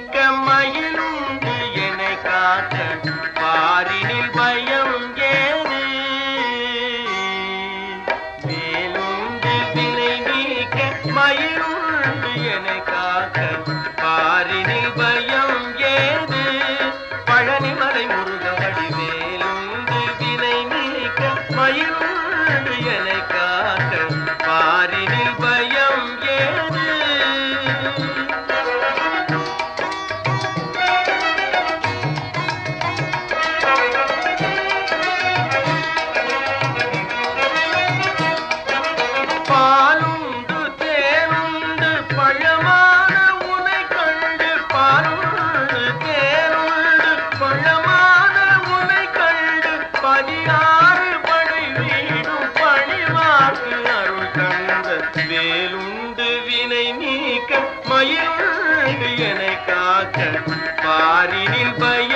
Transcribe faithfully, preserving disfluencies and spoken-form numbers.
நீக்க மயிலுண்டு என்னை காக்க பாரினில் பயம் ஏது வேலுண்டு வினை நீக்க மயிலுண்டு என்னை காக்க பாரினில் பயம் ஏது பழனிமலை முருக வடிவேலுண்டு வினை நீக்க மயிலுண்டு என்னை காக்க பாரினில் பயம் ஏது பாலுண்டு தேனுண்டு பழமான உனை கண்டு பாலுண்டு தேனுண்டு பழமான உனை கண்டு பதினாறு படை வீடும் பணிவாக்கு அருள் கண்ட வேலுண்டு வினை நீக்க மயிலுண்டு என்னை காக்க பாரினில் பயம்